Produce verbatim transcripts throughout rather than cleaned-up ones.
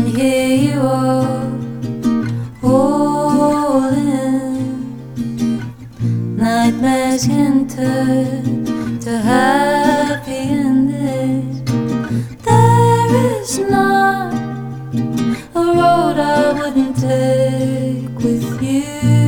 And here you are, holding. Nightmares can turn to happy endings. There is not a road I wouldn't take with you.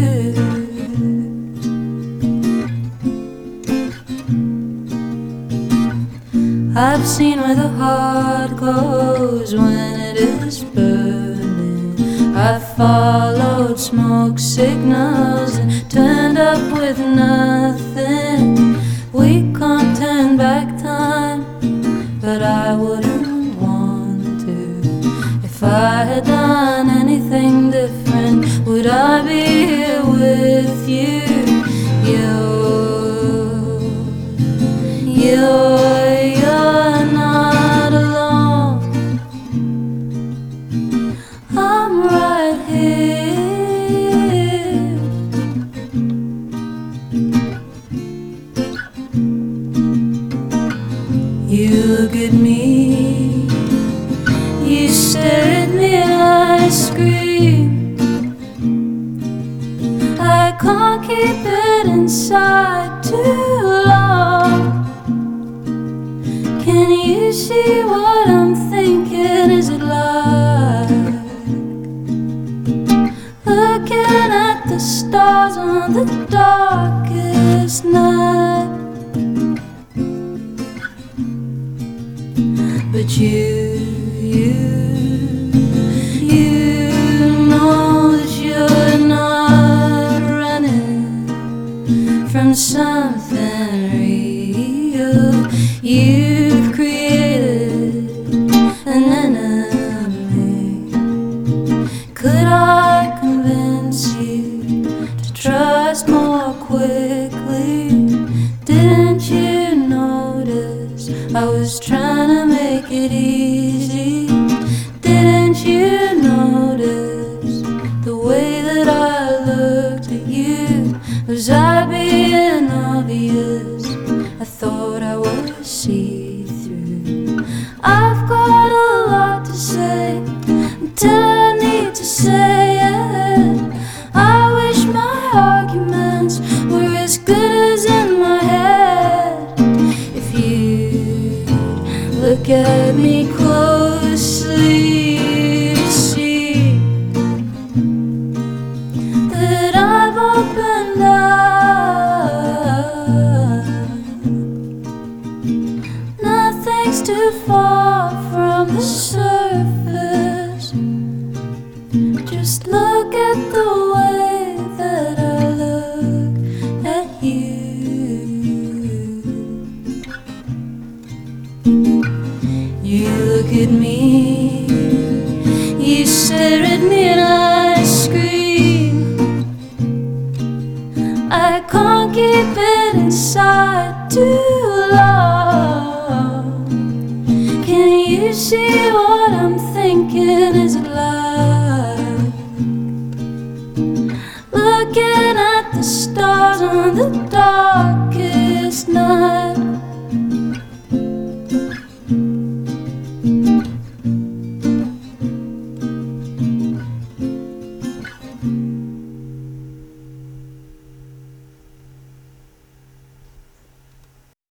I've seen where the heart goes when it is burning. I've followed smoke signals and turned up with nothing. We can't turn back time, but I wouldn't want to. If I had done anything different, would I be here with you? You're, you're You look at me, you stare at me and I scream. I can't keep it inside too long. Can you see what I'm thinking? Is it like looking at the stars on the darkest night? But you, you, you know that you're not running from something real. You've created an enemy. Could I convince you to trust more quickly? Didn't you notice I was trying to make it easy? Didn't you notice the way that I looked at you? Was I being obvious? I thought I was see-through. I've got a lot to say until I need to say it. I wish my arguments were as good as in my head. If you look at me closely, you see that I've opened up. Nothing's too far from the surface. Just look at the way that I look at you. You look at me, you stare at me and I scream. I can't keep it inside too long. Can you see what I'm thinking? Is it like looking at the stars on the darkest night?